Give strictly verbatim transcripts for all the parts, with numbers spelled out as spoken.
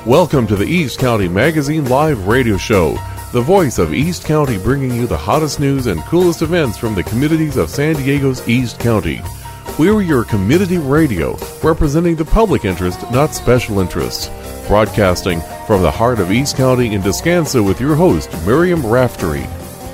Welcome to the East County Magazine Live Radio Show, the voice of East County, bringing you the hottest news and coolest events from the communities of San Diego's East County. We're your community radio, representing the public interest, not special interests. Broadcasting from the heart of East County in Descanso with your host, Miriam Raftery.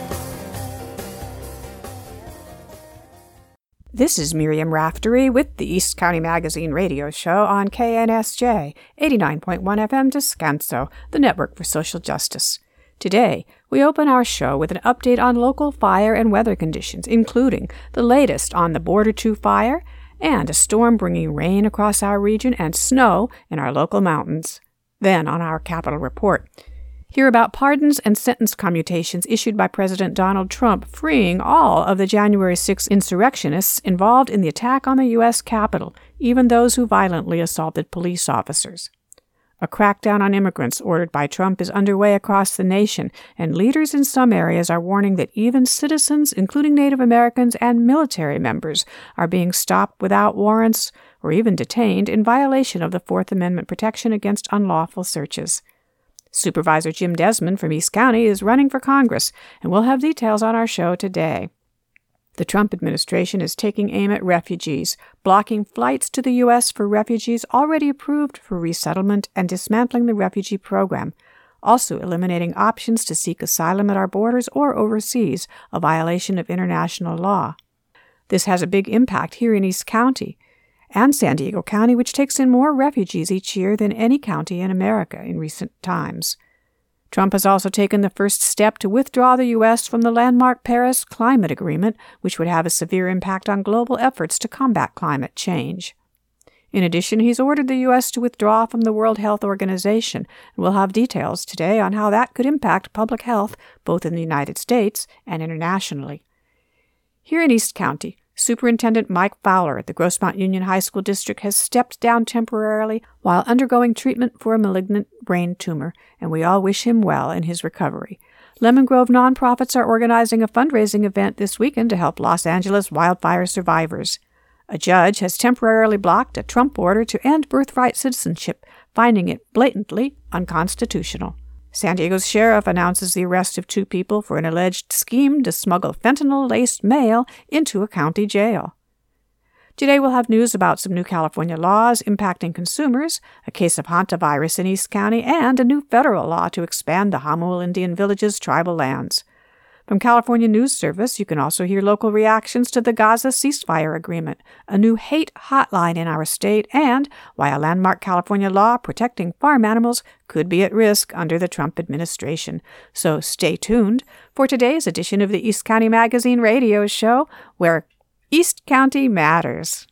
This is Miriam Raftery with the East County Magazine Radio Show on K N S J, eighty-nine point one F M Descanso, the Network for Social Justice. Today, we open our show with an update on local fire and weather conditions, including the latest on the Border two fire and a storm bringing rain across our region and snow in our local mountains. Then, on our Capitol Report, hear about pardons and sentence commutations issued by President Donald Trump, freeing all of the January sixth insurrectionists involved in the attack on the U S Capitol, even those who violently assaulted police officers. A crackdown on immigrants ordered by Trump is underway across the nation, and leaders in some areas are warning that even citizens, including Native Americans and military members, are being stopped without warrants or even detained in violation of the Fourth Amendment protection against unlawful searches. Supervisor Jim Desmond from East County is running for Congress, and we'll have details on our show today. The Trump administration is taking aim at refugees, blocking flights to the U S for refugees already approved for resettlement and dismantling the refugee program, also eliminating options to seek asylum at our borders or overseas, a violation of international law. This has a big impact here in East County and San Diego County, which takes in more refugees each year than any county in America in recent times. Trump has also taken the first step to withdraw the U S from the landmark Paris Climate Agreement, which would have a severe impact on global efforts to combat climate change. In addition, he's ordered the U S to withdraw from the World Health Organization, and we'll have details today on how that could impact public health both in the United States and internationally. Here in East County, Superintendent Mike Fowler at the Grossmont Union High School District has stepped down temporarily while undergoing treatment for a malignant brain tumor, and we all wish him well in his recovery. Lemon Grove nonprofits are organizing a fundraising event this weekend to help Los Angeles wildfire survivors. A judge has temporarily blocked a Trump order to end birthright citizenship, finding it blatantly unconstitutional. San Diego's sheriff announces the arrest of two people for an alleged scheme to smuggle fentanyl-laced mail into a county jail. Today we'll have news about some new California laws impacting consumers, a case of hantavirus in East County, and a new federal law to expand the Jamul Indian Village's tribal lands. From California News Service, you can also hear local reactions to the Gaza ceasefire agreement, a new hate hotline in our state, and why a landmark California law protecting farm animals could be at risk under the Trump administration. So stay tuned for today's edition of the East County Magazine Radio Show, where East County matters.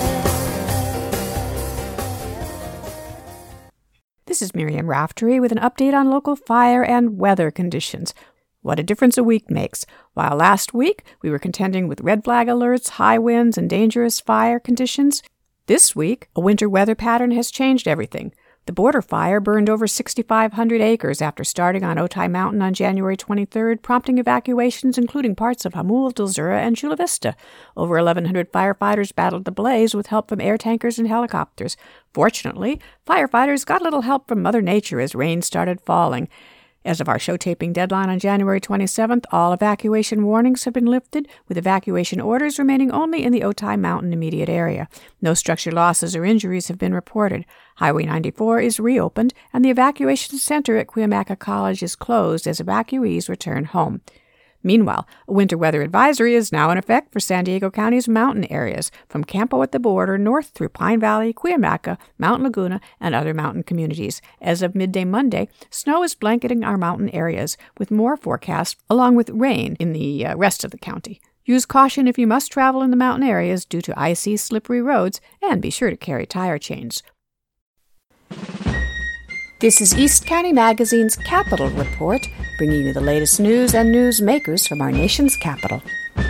This is Miriam Raftery with an update on local fire and weather conditions. What a difference a week makes. While last week we were contending with red flag alerts, high winds, and dangerous fire conditions, this week a winter weather pattern has changed everything. The border fire burned over six thousand five hundred acres after starting on Otay Mountain on January twenty-third, prompting evacuations including parts of Jamul, Dulzura, and Chula Vista. Over eleven hundred firefighters battled the blaze with help from air tankers and helicopters. Fortunately, firefighters got a little help from Mother Nature as rain started falling. As of our show taping deadline on January twenty-seventh, all evacuation warnings have been lifted, with evacuation orders remaining only in the Otay Mountain immediate area. No structure losses or injuries have been reported. Highway ninety-four is reopened, and the evacuation center at Cuyamaca College is closed as evacuees return home. Meanwhile, a winter weather advisory is now in effect for San Diego County's mountain areas, from Campo at the border north through Pine Valley, Cuyamaca, Mount Laguna, and other mountain communities. As of midday Monday, snow is blanketing our mountain areas, with more forecast along with rain in the uh, rest of the county. Use caution if you must travel in the mountain areas due to icy, slippery roads, and be sure to carry tire chains. This is East County Magazine's Capitol Report, bringing you the latest news and newsmakers from our nation's capital.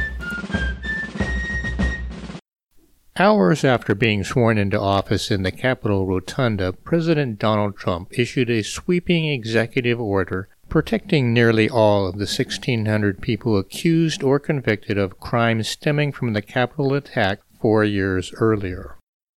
Hours after being sworn into office in the Capitol Rotunda, President Donald Trump issued a sweeping executive order protecting nearly all of the sixteen hundred people accused or convicted of crimes stemming from the Capitol attack four years earlier.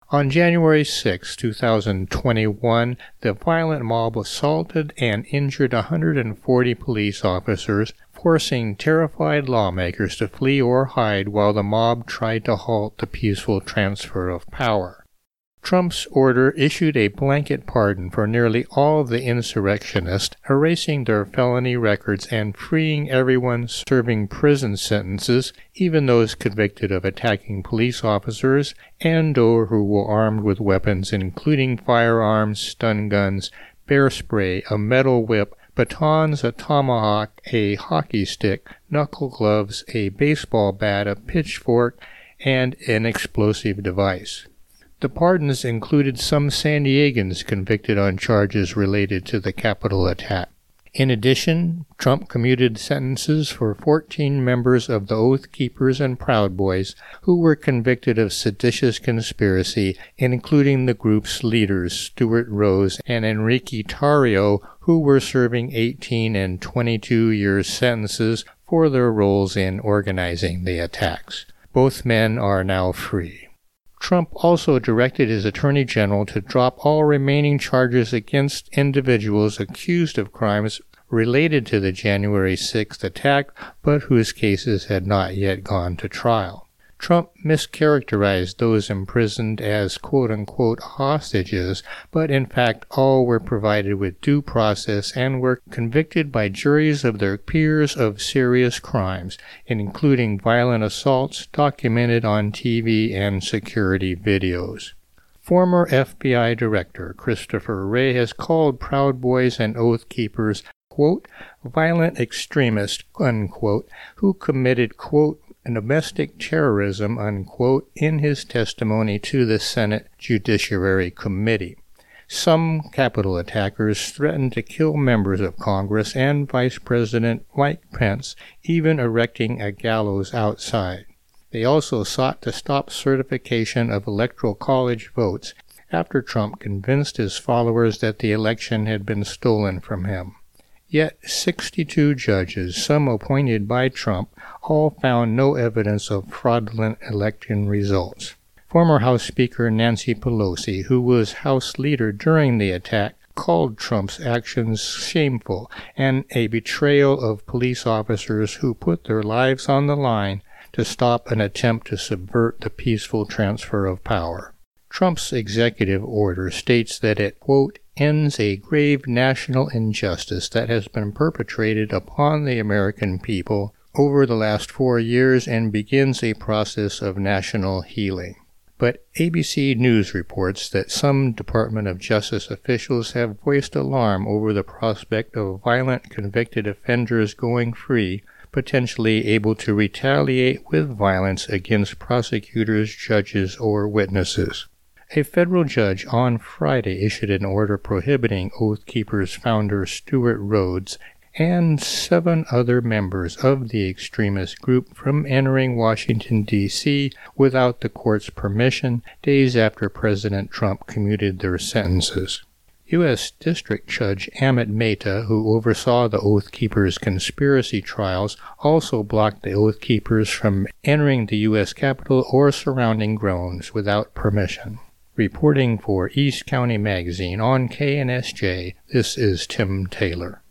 On January sixth, two thousand twenty-one, the violent mob assaulted and injured one hundred forty police officers, forcing terrified lawmakers to flee or hide while the mob tried to halt the peaceful transfer of power. Trump's order issued a blanket pardon for nearly all of the insurrectionists, erasing their felony records and freeing everyone serving prison sentences, even those convicted of attacking police officers and or who were armed with weapons including firearms, stun guns, bear spray, a metal whip, batons, a tomahawk, a hockey stick, knuckle gloves, a baseball bat, a pitchfork, and an explosive device. The pardons included some San Diegans convicted on charges related to the Capitol attack. In addition, Trump commuted sentences for fourteen members of the Oath Keepers and Proud Boys who were convicted of seditious conspiracy, including the group's leaders, Stuart Rose and Enrique Tarrio, who were serving eighteen and twenty-two year sentences for their roles in organizing the attacks. Both men are now free. Trump also directed his Attorney General to drop all remaining charges against individuals accused of crimes related to the January sixth attack, but whose cases had not yet gone to trial. Trump mischaracterized those imprisoned as quote-unquote hostages, but in fact all were provided with due process and were convicted by juries of their peers of serious crimes, including violent assaults documented on T V and security videos. Former F B I Director Christopher Wray has called Proud Boys and Oath Keepers, quote, violent extremists, unquote, who committed, quote, domestic terrorism, unquote, in his testimony to the Senate Judiciary Committee. Some Capitol attackers threatened to kill members of Congress and Vice President Mike Pence, even erecting a gallows outside. They also sought to stop certification of Electoral College votes after Trump convinced his followers that the election had been stolen from him. Yet sixty-two judges, some appointed by Trump, all found no evidence of fraudulent election results. Former House Speaker Nancy Pelosi, who was House Leader during the attack, called Trump's actions shameful and a betrayal of police officers who put their lives on the line to stop an attempt to subvert the peaceful transfer of power. Trump's executive order states that it, quote, ends a grave national injustice that has been perpetrated upon the American people over the last four years and begins a process of national healing. But A B C News reports that some Department of Justice officials have voiced alarm over the prospect of violent convicted offenders going free, potentially able to retaliate with violence against prosecutors, judges, or witnesses. A federal judge on Friday issued an order prohibiting Oath Keepers founder Stuart Rhodes and seven other members of the extremist group from entering Washington, D C without the court's permission days after President Trump commuted their sentences. U S District Judge Amit Mehta, who oversaw the Oath Keepers conspiracy trials, also blocked the Oath Keepers from entering the U S Capitol or surrounding grounds without permission. Reporting for East County Magazine on K N S J, this is Tim Taylor.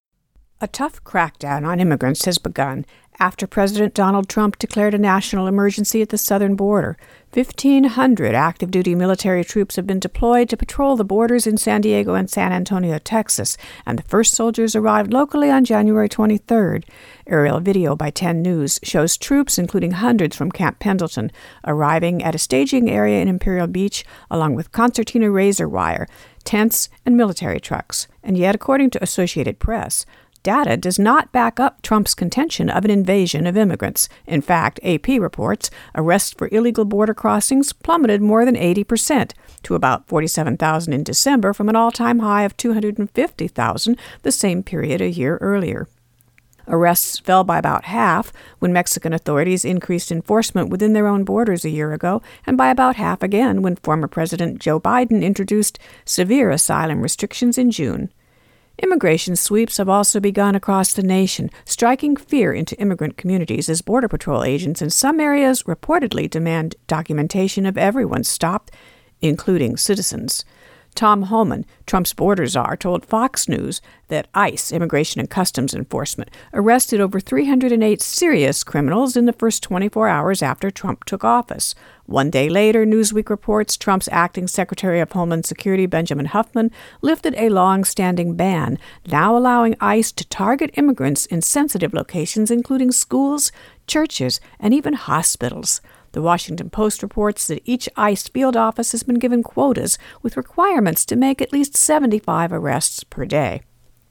A tough crackdown on immigrants has begun after President Donald Trump declared a national emergency at the southern border. fifteen hundred active-duty military troops have been deployed to patrol the borders in San Diego and San Antonio, Texas, and the first soldiers arrived locally on January twenty-third. Aerial video by ten News shows troops, including hundreds from Camp Pendleton, arriving at a staging area in Imperial Beach, along with concertina razor wire, tents, and military trucks. And yet, according to Associated Press, data does not back up Trump's contention of an invasion of immigrants. In fact, A P reports arrests for illegal border crossings plummeted more than eighty percent to about forty-seven thousand in December from an all-time high of two hundred fifty thousand the same period a year earlier. Arrests fell by about half when Mexican authorities increased enforcement within their own borders a year ago, and by about half again when former President Joe Biden introduced severe asylum restrictions in June. Immigration sweeps have also begun across the nation, striking fear into immigrant communities as Border Patrol agents in some areas reportedly demand documentation of everyone stopped including citizens. Tom Homan, Trump's border czar, told Fox News that ICE, Immigration and Customs Enforcement, arrested over three hundred eight serious criminals in the first twenty-four hours after Trump took office. One day later, Newsweek reports Trump's acting Secretary of Homeland Security, Benjamin Huffman, lifted a long-standing ban, now allowing ICE to target immigrants in sensitive locations, including schools, churches, and even hospitals. The Washington Post reports that each ICE field office has been given quotas with requirements to make at least seventy-five arrests per day.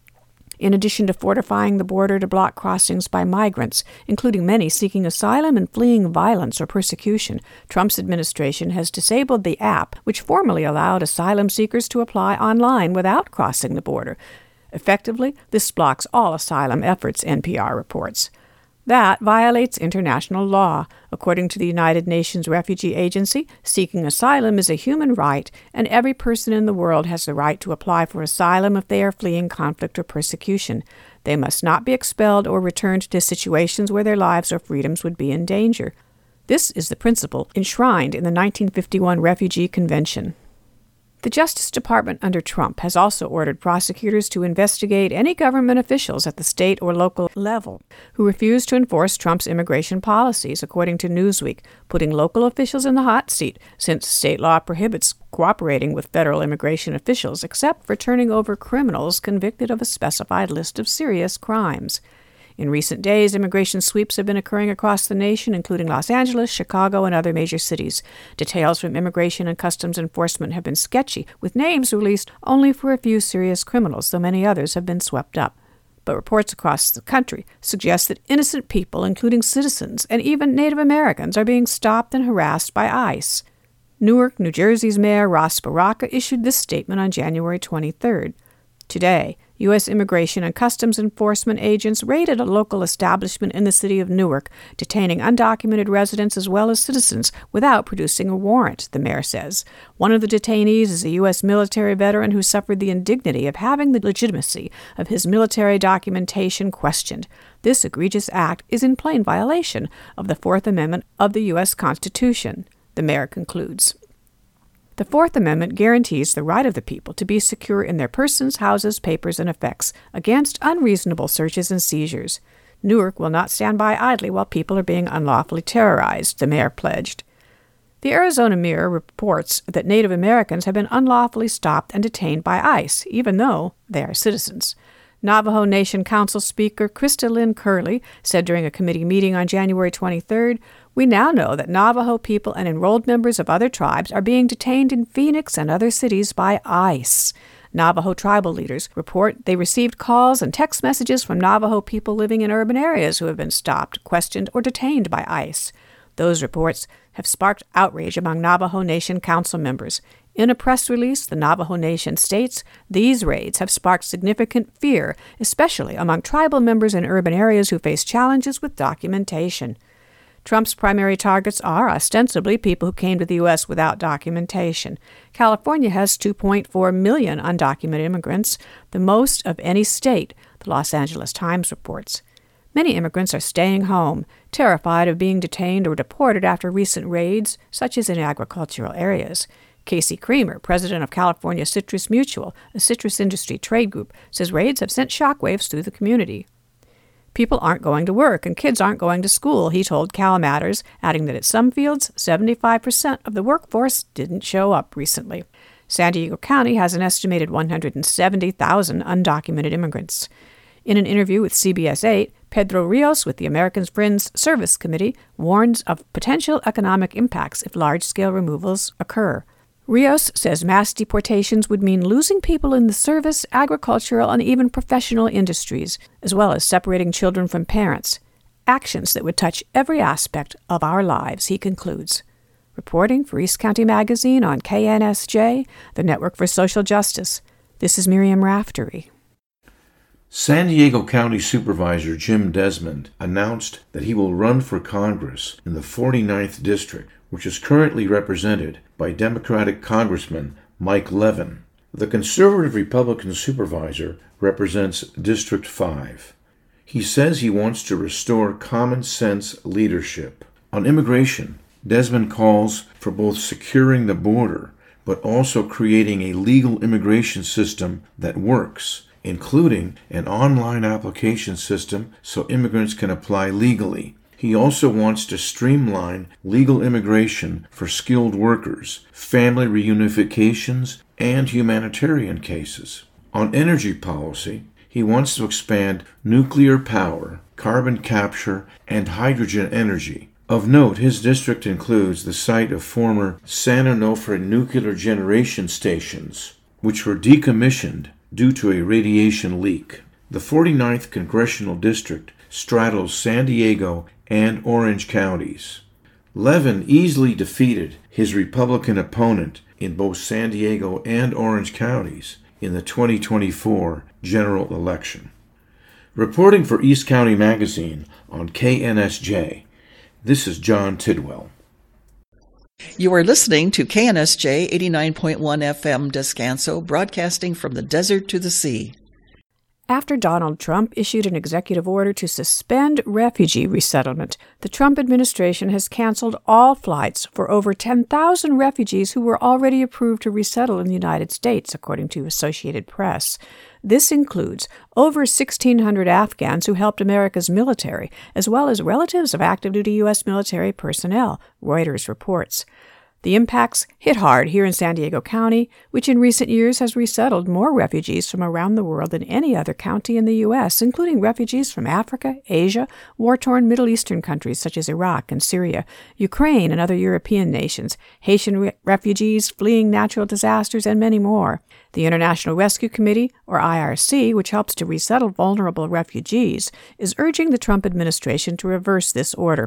In addition to fortifying the border to block crossings by migrants, including many seeking asylum and fleeing violence or persecution, Trump's administration has disabled the app, which formerly allowed asylum seekers to apply online without crossing the border. Effectively, this blocks all asylum efforts, N P R reports. That violates international law. According to the United Nations Refugee Agency, seeking asylum is a human right, and every person in the world has the right to apply for asylum if they are fleeing conflict or persecution. They must not be expelled or returned to situations where their lives or freedoms would be in danger. This is the principle enshrined in the nineteen fifty-one Refugee Convention. The Justice Department under Trump has also ordered prosecutors to investigate any government officials at the state or local level who refuse to enforce Trump's immigration policies, according to Newsweek, putting local officials in the hot seat since state law prohibits cooperating with federal immigration officials except for turning over criminals convicted of a specified list of serious crimes. In recent days, immigration sweeps have been occurring across the nation, including Los Angeles, Chicago, and other major cities. Details from Immigration and Customs Enforcement have been sketchy, with names released only for a few serious criminals, though many others have been swept up. But reports across the country suggest that innocent people, including citizens and even Native Americans, are being stopped and harassed by ICE. Newark, New Jersey's Mayor Ross Baraka issued this statement on January twenty-third. Today, U S Immigration and Customs Enforcement agents raided a local establishment in the city of Newark, detaining undocumented residents as well as citizens without producing a warrant, the mayor says. One of the detainees is a U S military veteran who suffered the indignity of having the legitimacy of his military documentation questioned. This egregious act is in plain violation of the Fourth Amendment of the U S Constitution, the mayor concludes. The Fourth Amendment guarantees the right of the people to be secure in their persons, houses, papers, and effects against unreasonable searches and seizures. Newark will not stand by idly while people are being unlawfully terrorized, the mayor pledged. The Arizona Mirror reports that Native Americans have been unlawfully stopped and detained by ICE, even though they are citizens. Navajo Nation Council Speaker Krista Lynn Curley said during a committee meeting on January twenty-third, "We now know that Navajo people and enrolled members of other tribes are being detained in Phoenix and other cities by ICE." Navajo tribal leaders report they received calls and text messages from Navajo people living in urban areas who have been stopped, questioned, or detained by ICE. Those reports have sparked outrage among Navajo Nation Council members. In a press release, the Navajo Nation states these raids have sparked significant fear, especially among tribal members in urban areas who face challenges with documentation. Trump's primary targets are ostensibly people who came to the U S without documentation. California has two point four million undocumented immigrants, the most of any state, the Los Angeles Times reports. Many immigrants are staying home, terrified of being detained or deported after recent raids, such as in agricultural areas. Casey Creamer, president of California Citrus Mutual, a citrus industry trade group, says raids have sent shockwaves through the community. People aren't going to work and kids aren't going to school, he told Cal Matters, adding that at some fields, seventy-five percent of the workforce didn't show up recently. San Diego County has an estimated one hundred seventy thousand undocumented immigrants. In an interview with C B S eight, Pedro Rios with the American Friends Service Committee warns of potential economic impacts if large-scale removals occur. Rios says mass deportations would mean losing people in the service, agricultural, and even professional industries, as well as separating children from parents. Actions that would touch every aspect of our lives, he concludes. Reporting for East County Magazine on K N S J, the Network for Social Justice, this is Miriam Raftery. San Diego County Supervisor Jim Desmond announced that he will run for Congress in the forty-ninth District, which is currently represented by Democratic Congressman Mike Levin. The conservative Republican supervisor represents District five. He says he wants to restore common sense leadership. On immigration, Desmond calls for both securing the border, but also creating a legal immigration system that works, including an online application system so immigrants can apply legally. He also wants to streamline legal immigration for skilled workers, family reunifications, and humanitarian cases. On energy policy, he wants to expand nuclear power, carbon capture, and hydrogen energy. Of note, his district includes the site of former San Onofre nuclear generation stations, which were decommissioned due to a radiation leak. The forty-ninth Congressional District straddles San Diego and Orange counties. Levin easily defeated his Republican opponent in both San Diego and Orange counties in the twenty twenty-four general election. Reporting for East County Magazine on K N S J, this is John Tidwell. You are listening to K N S J eighty-nine point one F M Descanso, broadcasting from the desert to the sea. After Donald Trump issued an executive order to suspend refugee resettlement, the Trump administration has canceled all flights for over ten thousand refugees who were already approved to resettle in the United States, according to Associated Press. This includes over sixteen hundred Afghans who helped America's military, as well as relatives of active-duty U S military personnel, Reuters reports. The impacts hit hard here in San Diego County, which in recent years has resettled more refugees from around the world than any other county in the U S, including refugees from Africa, Asia, war-torn Middle Eastern countries such as Iraq and Syria, Ukraine and other European nations, Haitian re- refugees fleeing natural disasters, and many more. The International Rescue Committee, or I R C, which helps to resettle vulnerable refugees, is urging the Trump administration to reverse this order.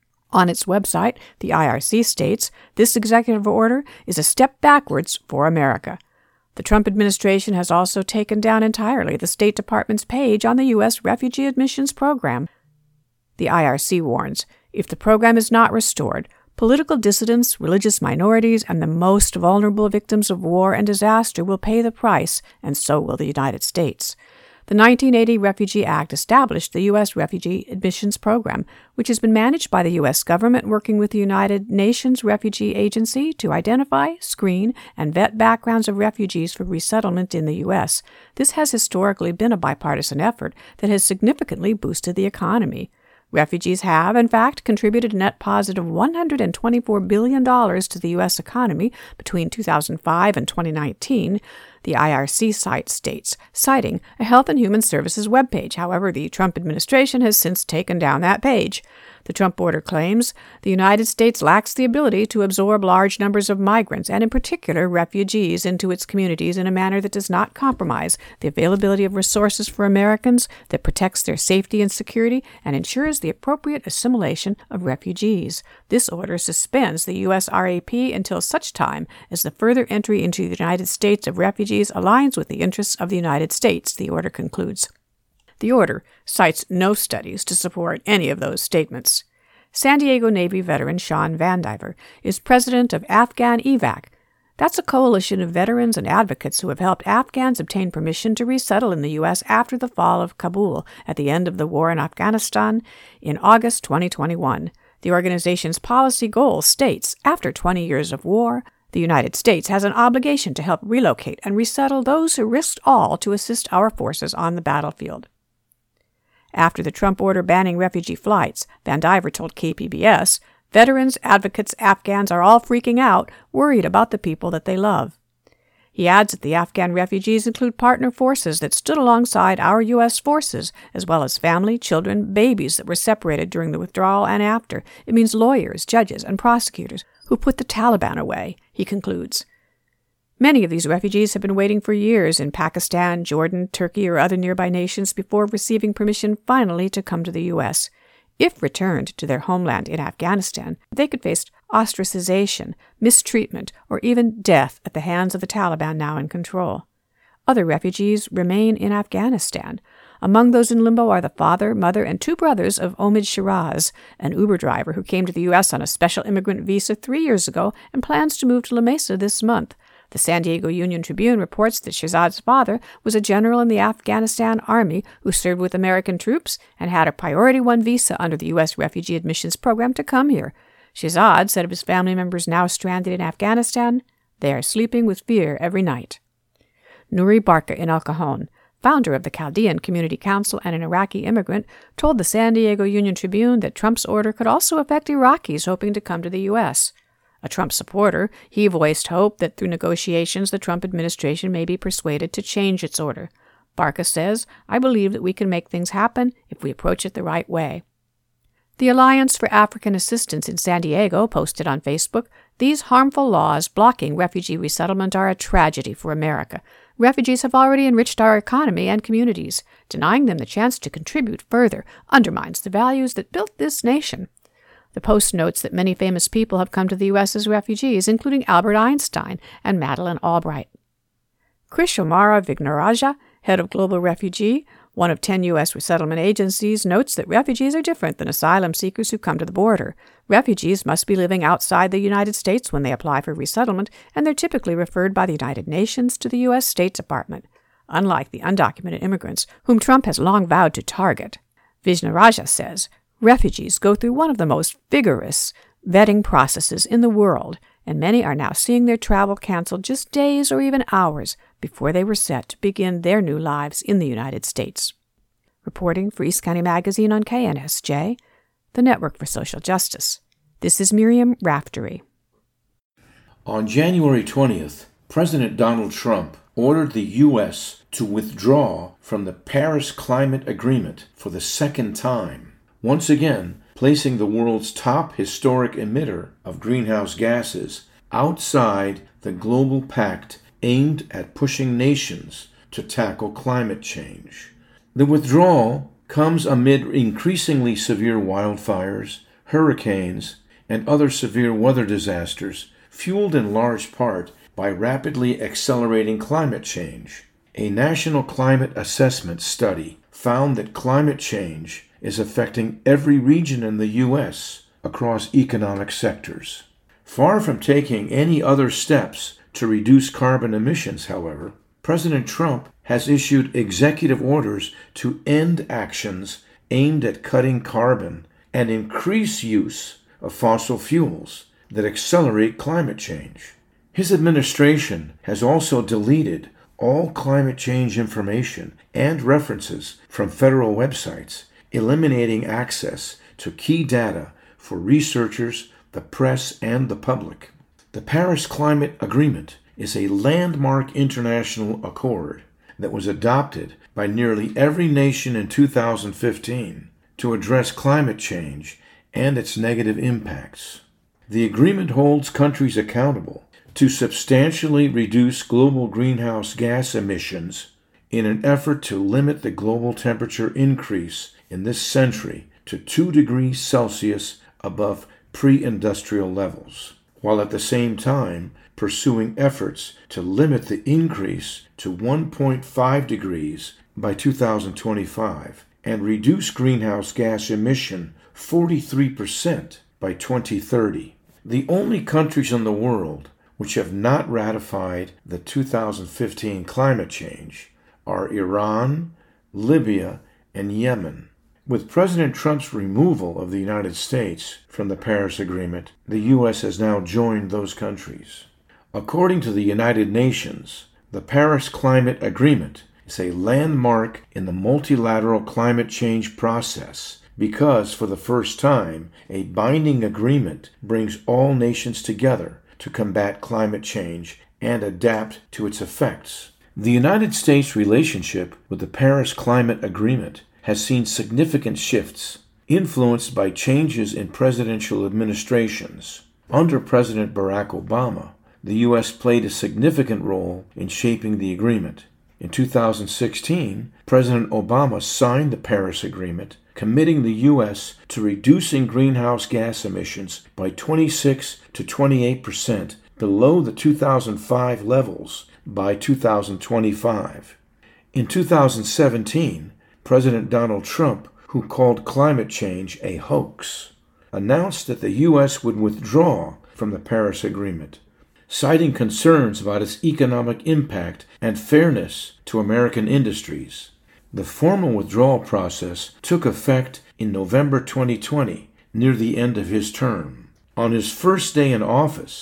On its website, the I R C states, this executive order is a step backwards for America. The Trump administration has also taken down entirely the State Department's page on the U S refugee admissions program. The I R C warns, if the program is not restored, political dissidents, religious minorities, and the most vulnerable victims of war and disaster will pay the price, and so will the United States. The nineteen eighty Refugee Act established the U S Refugee Admissions Program, which has been managed by the U S government working with the United Nations Refugee Agency to identify, screen, and vet backgrounds of refugees for resettlement in the U S. This has historically been a bipartisan effort that has significantly boosted the economy. Refugees have, in fact, contributed a net positive one hundred twenty-four billion dollars to the U S economy between two thousand five and twenty nineteen, the I R C site states, citing a Health and Human Services webpage. However, the Trump administration has since taken down that page. The Trump order claims the United States lacks the ability to absorb large numbers of migrants, and in particular refugees, into its communities in a manner that does not compromise the availability of resources for Americans, that protects their safety and security, and ensures the appropriate assimilation of refugees. This order suspends the U S R A P until such time as the further entry into the United States of refugees aligns with the interests of the United States, the order concludes. The order cites no studies to support any of those statements. San Diego Navy veteran Sean Vandiver is president of Afghan E V A C. That's a coalition of veterans and advocates who have helped Afghans obtain permission to resettle in the U S after the fall of Kabul at the end of the war in Afghanistan in August twenty twenty-one. The organization's policy goal states, after twenty years of war, the United States has an obligation to help relocate and resettle those who risked all to assist our forces on the battlefield. After the Trump order banning refugee flights, Vandiver told K P B S, veterans, advocates, Afghans are all freaking out, worried about the people that they love. He adds that the Afghan refugees include partner forces that stood alongside our U S forces, as well as family, children, babies that were separated during the withdrawal and after. It means lawyers, judges, and prosecutors who put the Taliban away, he concludes. Many of these refugees have been waiting for years in Pakistan, Jordan, Turkey, or other nearby nations before receiving permission finally to come to the U S. If returned to their homeland in Afghanistan, they could face ostracization, mistreatment, or even death at the hands of the Taliban now in control. Other refugees remain in Afghanistan. Among those in limbo are the father, mother, and two brothers of Omid Shiraz, an Uber driver who came to the U S on a special immigrant visa three years ago and plans to move to La Mesa this month. The San Diego Union Tribune reports that Shahzad's father was a general in the Afghanistan Army who served with American troops and had a Priority One visa under the U S Refugee Admissions Program to come here. Shahzad said of his family members now stranded in Afghanistan, They are sleeping with fear every night. Nuri Barka in El Cajon, founder of the Chaldean Community Council and an Iraqi immigrant, told the San Diego Union Tribune that Trump's order could also affect Iraqis hoping to come to the U S. A Trump supporter, he voiced hope that through negotiations the Trump administration may be persuaded to change its order. Barka says, "I believe that we can make things happen if we approach it the right way." The Alliance for African Assistance in San Diego posted on Facebook, "These harmful laws blocking refugee resettlement are a tragedy for America. Refugees have already enriched our economy and communities. Denying them the chance to contribute further undermines the values that built this nation." The Post notes that many famous people have come to the U S as refugees, including Albert Einstein and Madeleine Albright. Krishomara Vignaraja, head of Global Refugee, one of ten U S resettlement agencies, notes that refugees are different than asylum seekers who come to the border. Refugees must be living outside the United States when they apply for resettlement, and they're typically referred by the United Nations to the U S State Department, unlike the undocumented immigrants whom Trump has long vowed to target. Vignaraja says, "Refugees go through one of the most vigorous vetting processes in the world, and many are now seeing their travel canceled just days or even hours before they were set to begin their new lives in the United States." Reporting for East County Magazine on K N S J, the Network for Social Justice. This is Miriam Raftery. On January twentieth, President Donald Trump ordered the U S to withdraw from the Paris Climate Agreement for the second time, once again placing the world's top historic emitter of greenhouse gases outside the global pact aimed at pushing nations to tackle climate change. The withdrawal comes amid increasingly severe wildfires, hurricanes, and other severe weather disasters, fueled in large part by rapidly accelerating climate change. A national climate assessment study found that climate change is affecting every region in the U S across economic sectors. Far from taking any other steps to reduce carbon emissions, however, President Trump has issued executive orders to end actions aimed at cutting carbon and increase use of fossil fuels that accelerate climate change. His administration has also deleted all climate change information and references from federal websites, eliminating access to key data for researchers, the press, and the public. The Paris Climate Agreement is a landmark international accord that was adopted by nearly every nation in two thousand fifteen to address climate change and its negative impacts. The agreement holds countries accountable to substantially reduce global greenhouse gas emissions in an effort to limit the global temperature increase in this century to two degrees Celsius above pre-industrial levels, while at the same time pursuing efforts to limit the increase to one point five degrees by two thousand twenty-five and reduce greenhouse gas emission forty-three percent by twenty thirty. The only countries in the world which have not ratified the two thousand fifteen climate change are Iran, Libya, and Yemen. With President Trump's removal of the United States from the Paris Agreement, the U S has now joined those countries. According to the United Nations, the Paris Climate Agreement is a landmark in the multilateral climate change process because, for the first time, a binding agreement brings all nations together to combat climate change and adapt to its effects. The United States' relationship with the Paris Climate Agreement has seen significant shifts, influenced by changes in presidential administrations. Under President Barack Obama, the U S played a significant role in shaping the agreement. In two thousand sixteen, President Obama signed the Paris Agreement, committing the U S to reducing greenhouse gas emissions by twenty-six to twenty-eight percent below the two thousand five levels by two thousand twenty-five. In two thousand seventeen, President Donald Trump, who called climate change a hoax, announced that the U S would withdraw from the Paris Agreement, citing concerns about its economic impact and fairness to American industries. The formal withdrawal process took effect in November twenty twenty, near the end of his term. On his first day in office,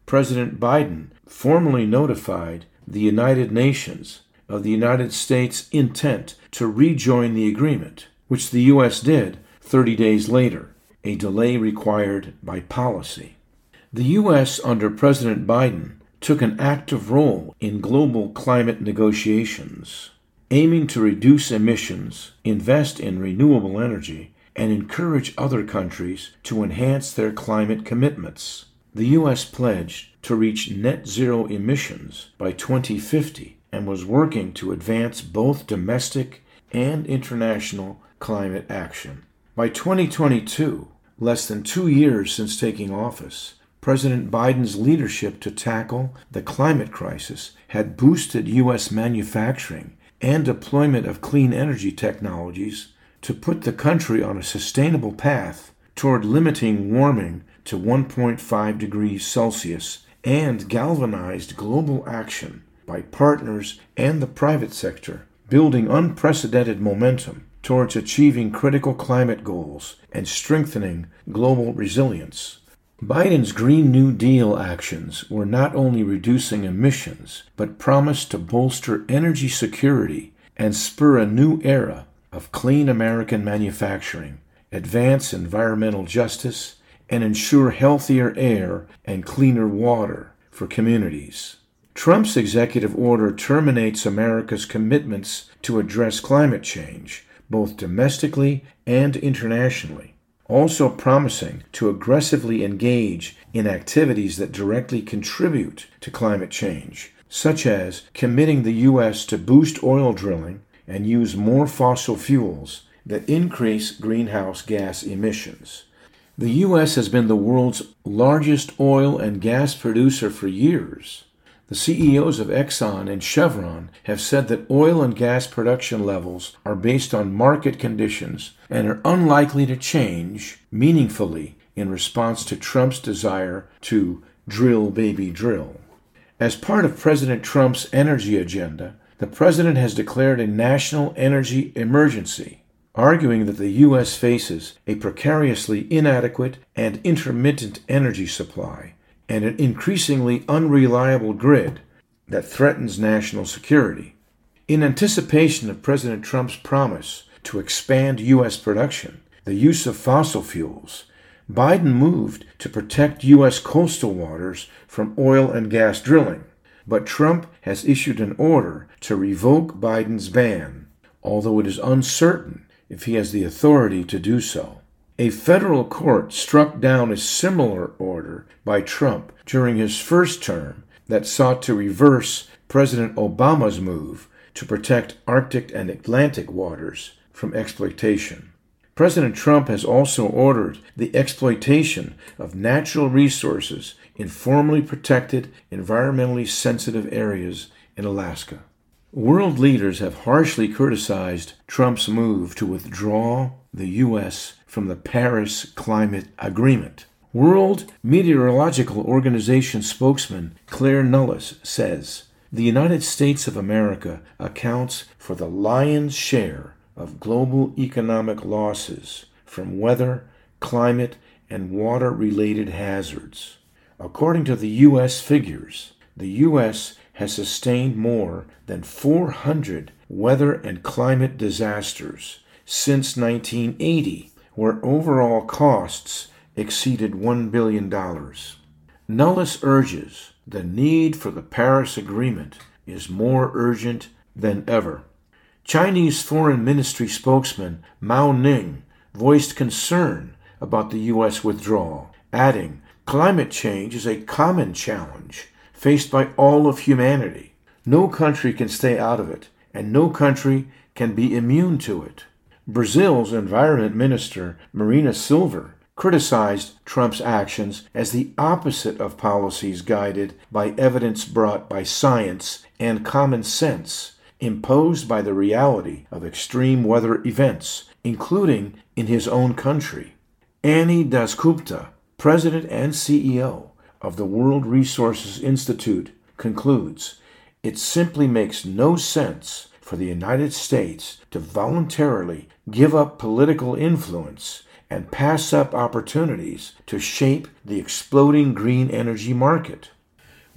President Biden formally notified the United Nations of the United States' intent to rejoin the agreement, which the U S did thirty days later, a delay required by policy. The U S under President Biden took an active role in global climate negotiations, aiming to reduce emissions, invest in renewable energy, and encourage other countries to enhance their climate commitments. The U S pledged to reach net zero emissions by twenty fifty and was working to advance both domestic and international climate action. By twenty twenty-two, less than two years since taking office, President Biden's leadership to tackle the climate crisis had boosted U S manufacturing and deployment of clean energy technologies to put the country on a sustainable path toward limiting warming to one point five degrees Celsius, and galvanized global action by partners and the private sector, building unprecedented momentum towards achieving critical climate goals and strengthening global resilience. Biden's Green New Deal actions were not only reducing emissions, but promised to bolster energy security and spur a new era of clean American manufacturing, advance environmental justice, and ensure healthier air and cleaner water for communities. Trump's executive order terminates America's commitments to address climate change, both domestically and internationally, also promising to aggressively engage in activities that directly contribute to climate change, such as committing the U S to boost oil drilling and use more fossil fuels that increase greenhouse gas emissions. The U S has been the world's largest oil and gas producer for years. The C E Os of Exxon and Chevron have said that oil and gas production levels are based on market conditions and are unlikely to change meaningfully in response to Trump's desire to drill, baby, drill. As part of President Trump's energy agenda, the president has declared a national energy emergency, arguing that the U S faces a precariously inadequate and intermittent energy supply and an increasingly unreliable grid that threatens national security. In anticipation of President Trump's promise to expand U S production, the use of fossil fuels, Biden moved to protect U S coastal waters from oil and gas drilling, but Trump has issued an order to revoke Biden's ban, although it is uncertain if he has the authority to do so. A federal court struck down a similar order by Trump during his first term that sought to reverse President Obama's move to protect Arctic and Atlantic waters from exploitation. President Trump has also ordered the exploitation of natural resources in formerly protected, environmentally sensitive areas in Alaska. World leaders have harshly criticized Trump's move to withdraw the U S from the Paris Climate Agreement. World Meteorological Organization spokesman Claire Nullis says, "The United States of America accounts for the lion's share of global economic losses from weather, climate, and water-related hazards. According to the U S figures, the U S has sustained more than four hundred weather and climate disasters since nineteen eighty, where overall costs exceeded one billion dollars. Nullis urges the need for the Paris Agreement is more urgent than ever. Chinese Foreign Ministry spokesman Mao Ning voiced concern about the U S withdrawal, adding, "Climate change is a common challenge faced by all of humanity. No country can stay out of it, and no country can be immune to it." Brazil's Environment Minister Marina Silva criticized Trump's actions as the opposite of policies guided by evidence brought by science and common sense, imposed by the reality of extreme weather events, including in his own country. Annie Dasgupta, president and C E O of the World Resources Institute, concludes, "It simply makes no sense for the United States to voluntarily give up political influence and pass up opportunities to shape the exploding green energy market.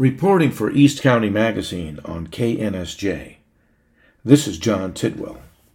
Reporting for East County Magazine on K N S J, this is John Tidwell.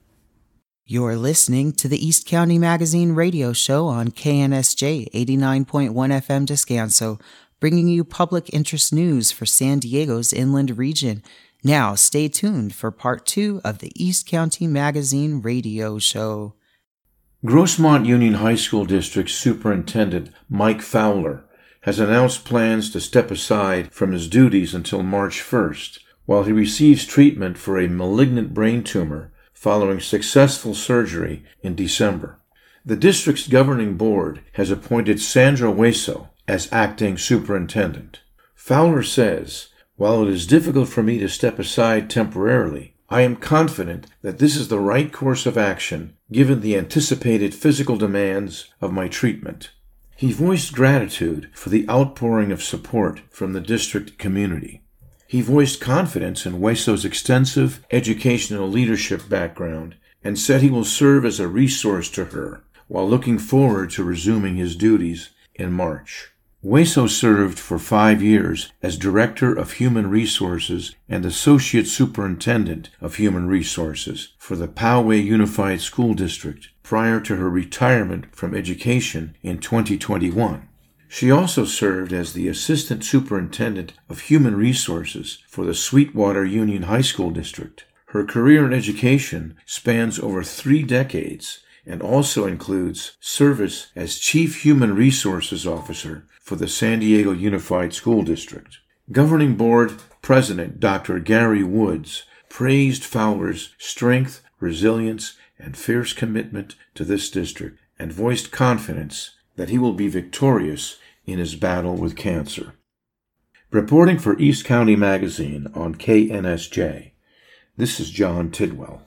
You're listening to the East County Magazine radio show on K N S J eighty-nine point one F M Descanso, bringing you public interest news for San Diego's inland region. Now, stay tuned for part two of the East County Magazine radio show. Grossmont Union High School District Superintendent Mike Fowler has announced plans to step aside from his duties until March first, while he receives treatment for a malignant brain tumor following successful surgery in December. The district's governing board has appointed Sandra Hueso as acting superintendent. Fowler says, "While it is difficult for me to step aside temporarily, I am confident that this is the right course of action given the anticipated physical demands of my treatment." He voiced gratitude for the outpouring of support from the district community. He voiced confidence in Hueso's extensive educational leadership background and said he will serve as a resource to her while looking forward to resuming his duties in March. Hueso served for five years as Director of Human Resources and Associate Superintendent of Human Resources for the Poway Unified School District prior to her retirement from education in twenty twenty-one. She also served as the Assistant Superintendent of Human Resources for the Sweetwater Union High School District. Her career in education spans over three decades and also includes service as Chief Human Resources Officer for the San Diego Unified School District. Governing Board President Doctor Gary Woods praised Fowler's strength, resilience, and fierce commitment to this district and voiced confidence that he will be victorious in his battle with cancer. Reporting for East County Magazine on K N S J, this is John Tidwell.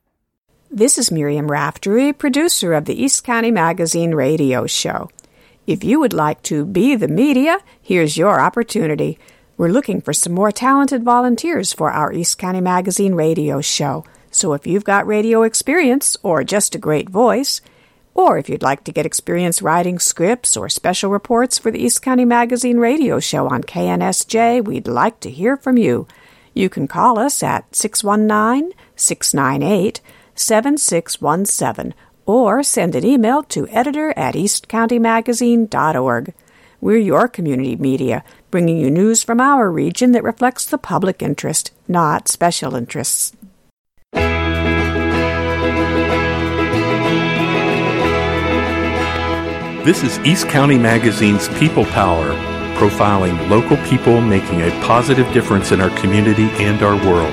This is Miriam Raftery, producer of the East County Magazine radio show. If you would like to be the media, here's your opportunity. We're looking for some more talented volunteers for our East County Magazine radio show. So if you've got radio experience or just a great voice, or if you'd like to get experience writing scripts or special reports for the East County Magazine radio show on K N S J, we'd like to hear from you. You can call us at six one nine, six nine eight, seven six one seven or send an email to editor at east county magazine dot org. We're your community media, bringing you news from our region that reflects the public interest, not special interests. This is East County Magazine's People Power, profiling local people making a positive difference in our community and our world.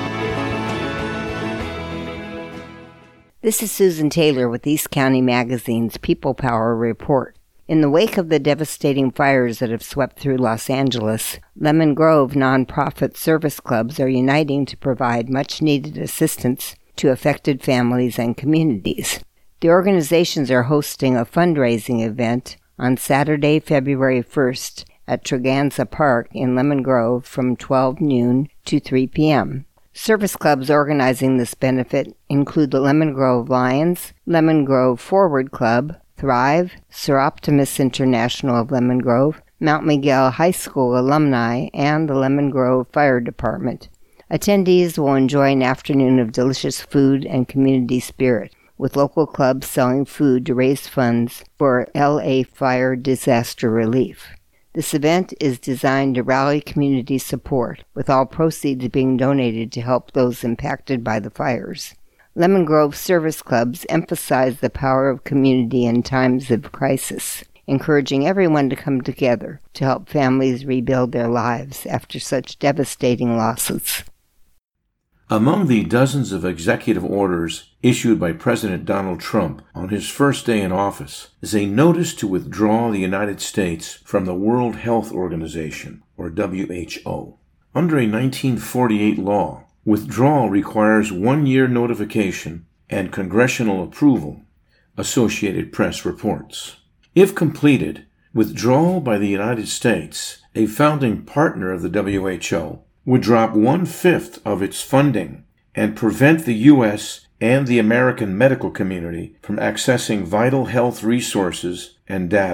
This is Susan Taylor with East County Magazine's People Power Report. In the wake of the devastating fires that have swept through Los Angeles, Lemon Grove nonprofit service clubs are uniting to provide much-needed assistance to affected families and communities. The organizations are hosting a fundraising event on Saturday, February first at Treganza Park in Lemon Grove from twelve noon to three p.m. Service clubs organizing this benefit include the Lemon Grove Lions, Lemon Grove Forward Club, Thrive, Sir Optimus International of Lemon Grove, Mount Miguel High School alumni, and the Lemon Grove Fire Department. Attendees will enjoy an afternoon of delicious food and community spirit, with local clubs selling food to raise funds for L A fire disaster relief. This event is designed to rally community support, with all proceeds being donated to help those impacted by the fires. Lemon Grove service clubs emphasize the power of community in times of crisis, encouraging everyone to come together to help families rebuild their lives after such devastating losses. Among the dozens of executive orders issued by President Donald Trump on his first day in office is a notice to withdraw the United States from the World Health Organization, or W H O. Under a nineteen forty-eight law, withdrawal requires one-year notification and congressional approval, Associated Press reports. If completed, withdrawal by the United States, a founding partner of the W H O, would drop one-fifth of its funding and prevent the U S and the American medical community from accessing vital health resources and data.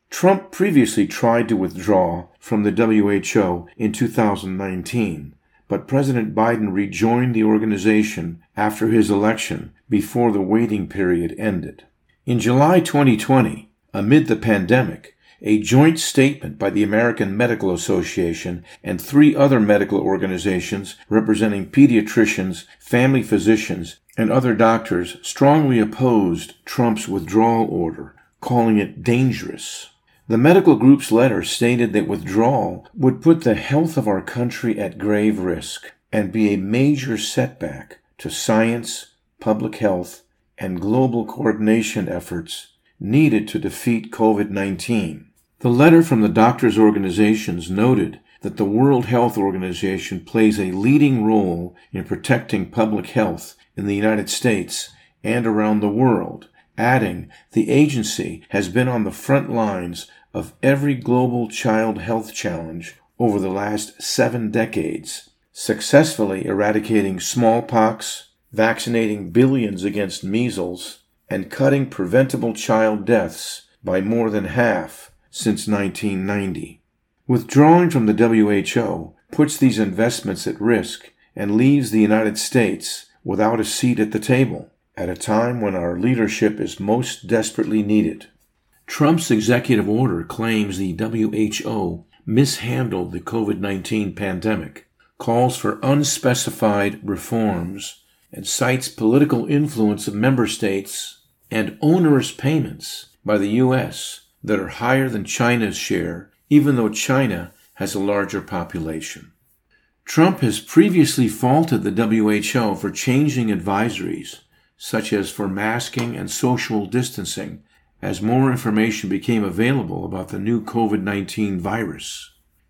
Trump previously tried to withdraw from the W H O in two thousand nineteen, but President Biden rejoined the organization after his election before the waiting period ended. In July twenty twenty, amid the pandemic, a joint statement by the American Medical Association and three other medical organizations representing pediatricians, family physicians, and other doctors strongly opposed Trump's withdrawal order, calling it dangerous. The medical group's letter stated that withdrawal would put the health of our country at grave risk and be a major setback to science, public health, and global coordination efforts needed to defeat covid nineteen. The letter from the doctors' organizations noted that the World Health Organization plays a leading role in protecting public health in the United States and around the world, adding the agency has been on the front lines of every global child health challenge over the last seven decades, successfully eradicating smallpox, vaccinating billions against measles, and cutting preventable child deaths by more than half since nineteen ninety. Withdrawing from the W H O puts these investments at risk and leaves the United States without a seat at the table at a time when our leadership is most desperately needed. Trump's executive order claims the W H O mishandled the covid nineteen pandemic, calls for unspecified reforms, and cites political influence of member states and onerous payments by the U S that are higher than China's share, even though China has a larger population. Trump has previously faulted the W H O for changing advisories, such as for masking and social distancing, as more information became available about the new covid nineteen virus.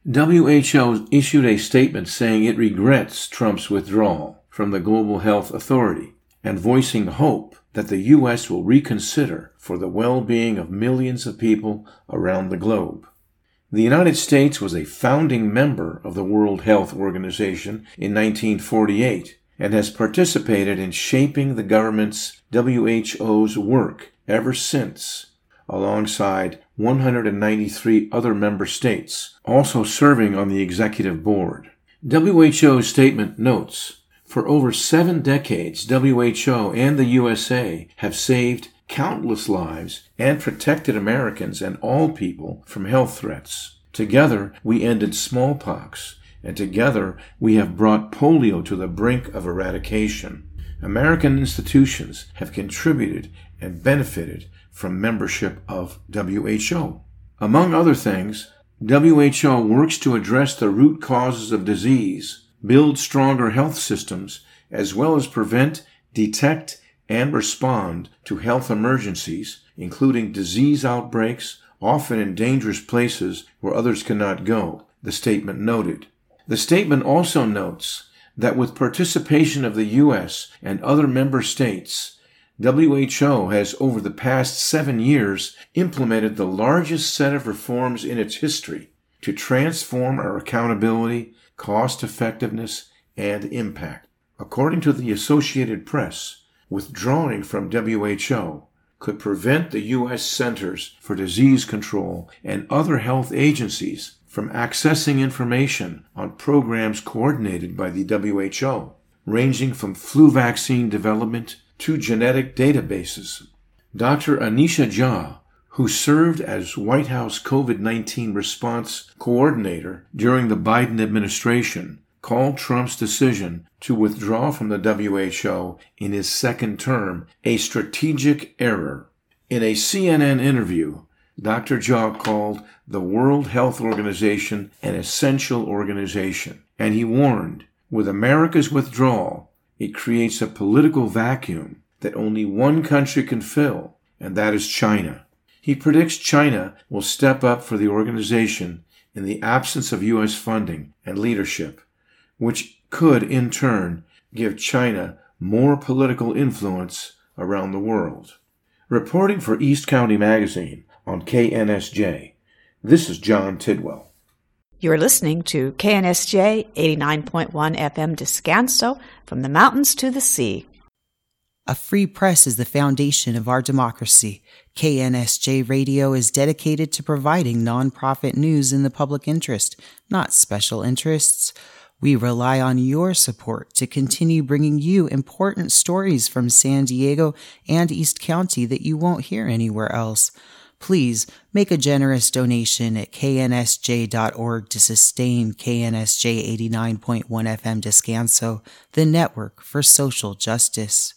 W H O issued a statement saying it regrets Trump's withdrawal from the Global Health Authority and voicing hope that the U S will reconsider for the well-being of millions of people around the globe. The United States was a founding member of the World Health Organization in nineteen forty-eight and has participated in shaping the government's W H O's work ever since, alongside one hundred ninety-three other member states, also serving on the executive board. W H O's statement notes, for over seven decades, W H O and the U S A have saved countless lives and protected Americans and all people from health threats. Together, we ended smallpox, and together we have brought polio to the brink of eradication. American institutions have contributed and benefited from membership of W H O. Among other things, W H O works to address the root causes of disease, build stronger health systems, as well as prevent, detect, and respond to health emergencies, including disease outbreaks, often in dangerous places where others cannot go, the statement noted. The statement also notes that with participation of the U S and other member states, W H O has over the past seven years implemented the largest set of reforms in its history to transform our accountability, cost effectiveness, and impact. According to the Associated Press, withdrawing from W H O could prevent the U S Centers for Disease Control and other health agencies from accessing information on programs coordinated by the W H O, ranging from flu vaccine development to genetic databases. Doctor Anisha Jha, who served as White House covid nineteen response coordinator during the Biden administration, called Trump's decision to withdraw from the W H O in his second term a strategic error. In a C N N interview, Doctor Jha called the World Health Organization an essential organization, and he warned, with America's withdrawal, it creates a political vacuum that only one country can fill, and that is China. He predicts China will step up for the organization in the absence of U S funding and leadership, which could, in turn, give China more political influence around the world. Reporting for East County Magazine on K N S J, this is John Tidwell. You're listening to K N S J eighty-nine point one F M Descanso, from the mountains to the sea. A free press is the foundation of our democracy. K N S J Radio is dedicated to providing nonprofit news in the public interest, not special interests. We rely on your support to continue bringing you important stories from San Diego and East County that you won't hear anywhere else. Please make a generous donation at K N S J dot org to sustain K N S J eighty-nine point one F M Descanso, the network for social justice.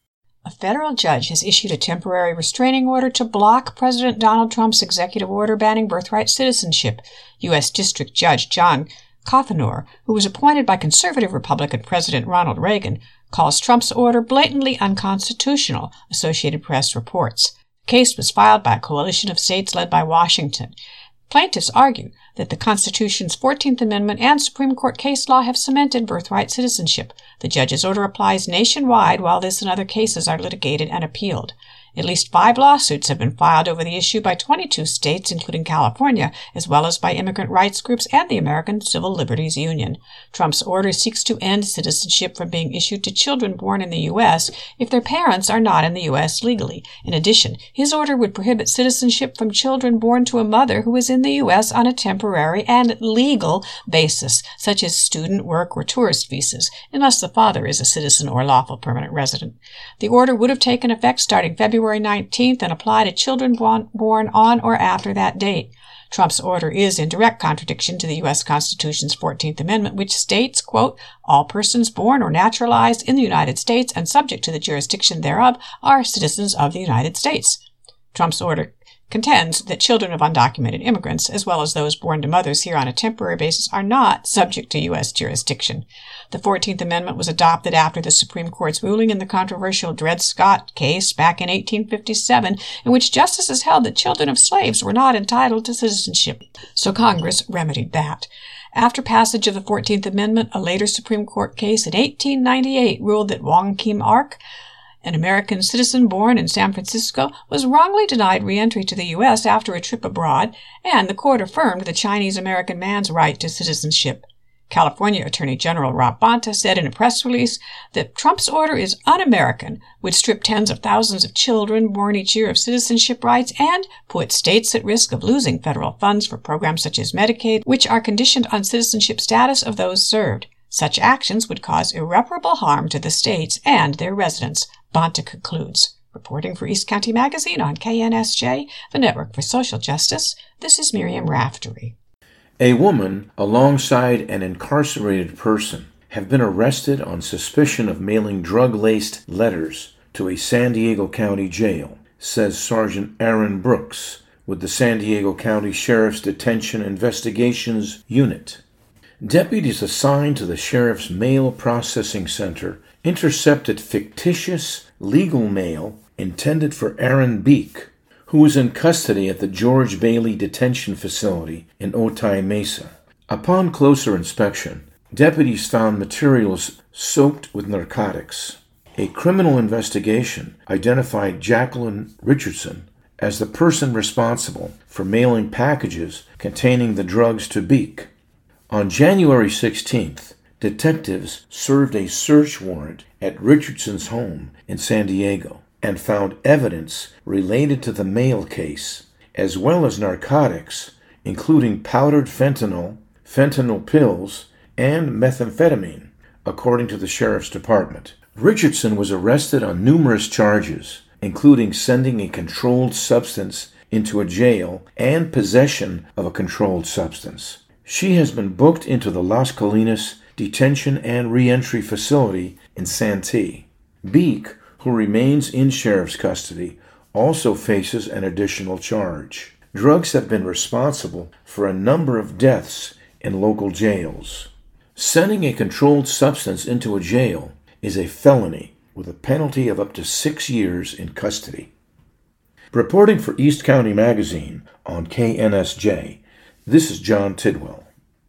A federal judge has issued a temporary restraining order to block President Donald Trump's executive order banning birthright citizenship. U S District Judge John Cothenor, who was appointed by conservative Republican President Ronald Reagan, calls Trump's order blatantly unconstitutional, Associated Press reports. The case was filed by a coalition of states led by Washington. Plaintiffs argue that the Constitution's fourteenth Amendment and Supreme Court case law have cemented birthright citizenship. The judge's order applies nationwide while this and other cases are litigated and appealed. At least five lawsuits have been filed over the issue by twenty-two states, including California, as well as by immigrant rights groups and the American Civil Liberties Union. Trump's order seeks to end citizenship from being issued to children born in the U S if their parents are not in the U S legally. In addition, his order would prohibit citizenship from children born to a mother who is in the U S on a temporary and legal basis, such as student, work, or tourist visas, unless the father is a citizen or lawful permanent resident. The order would have taken effect starting February nineteenth and apply to children born on or after that date. Trump's order is in direct contradiction to the U S Constitution's fourteenth Amendment, which states, quote, all persons born or naturalized in the United States and subject to the jurisdiction thereof are citizens of the United States. Trump's order contends that children of undocumented immigrants, as well as those born to mothers here on a temporary basis, are not subject to U S jurisdiction. The fourteenth Amendment was adopted after the Supreme Court's ruling in the controversial Dred Scott case back in eighteen fifty-seven, in which justices held that children of slaves were not entitled to citizenship. So Congress remedied that. After passage of the fourteenth Amendment, a later Supreme Court case in eighteen ninety-eight ruled that Wong Kim Ark, an American citizen born in San Francisco, was wrongly denied re-entry to the U S after a trip abroad, and the court affirmed the Chinese-American man's right to citizenship. California Attorney General Rob Bonta said in a press release that Trump's order is un-American, would strip tens of thousands of children born each year of citizenship rights, and put states at risk of losing federal funds for programs such as Medicaid, which are conditioned on citizenship status of those served. Such actions would cause irreparable harm to the states and their residents, Bonta concludes. Reporting for East County Magazine on K N S J, the Network for Social Justice, this is Miriam Raftery. A woman alongside an incarcerated person have been arrested on suspicion of mailing drug-laced letters to a San Diego County jail, says Sergeant Aaron Brooks with the San Diego County Sheriff's Detention Investigations Unit. Deputies assigned to the Sheriff's Mail Processing Center intercepted fictitious legal mail intended for Aaron Beek, who was in custody at the George Bailey Detention Facility in Otay Mesa. Upon closer inspection, deputies found materials soaked with narcotics. A criminal investigation identified Jacqueline Richardson as the person responsible for mailing packages containing the drugs to Beek. On January sixteenth, detectives served a search warrant at Richardson's home in San Diego and found evidence related to the mail case, as well as narcotics, including powdered fentanyl, fentanyl pills, and methamphetamine, according to the Sheriff's Department. Richardson was arrested on numerous charges, including sending a controlled substance into a jail and possession of a controlled substance. She has been booked into the Las Colinas Detention and Reentry Facility in Santee. Beek, who remains in sheriff's custody, also faces an additional charge. Drugs have been responsible for a number of deaths in local jails. Sending a controlled substance into a jail is a felony with a penalty of up to six years in custody. Reporting for East County Magazine on K N S J, this is John Tidwell.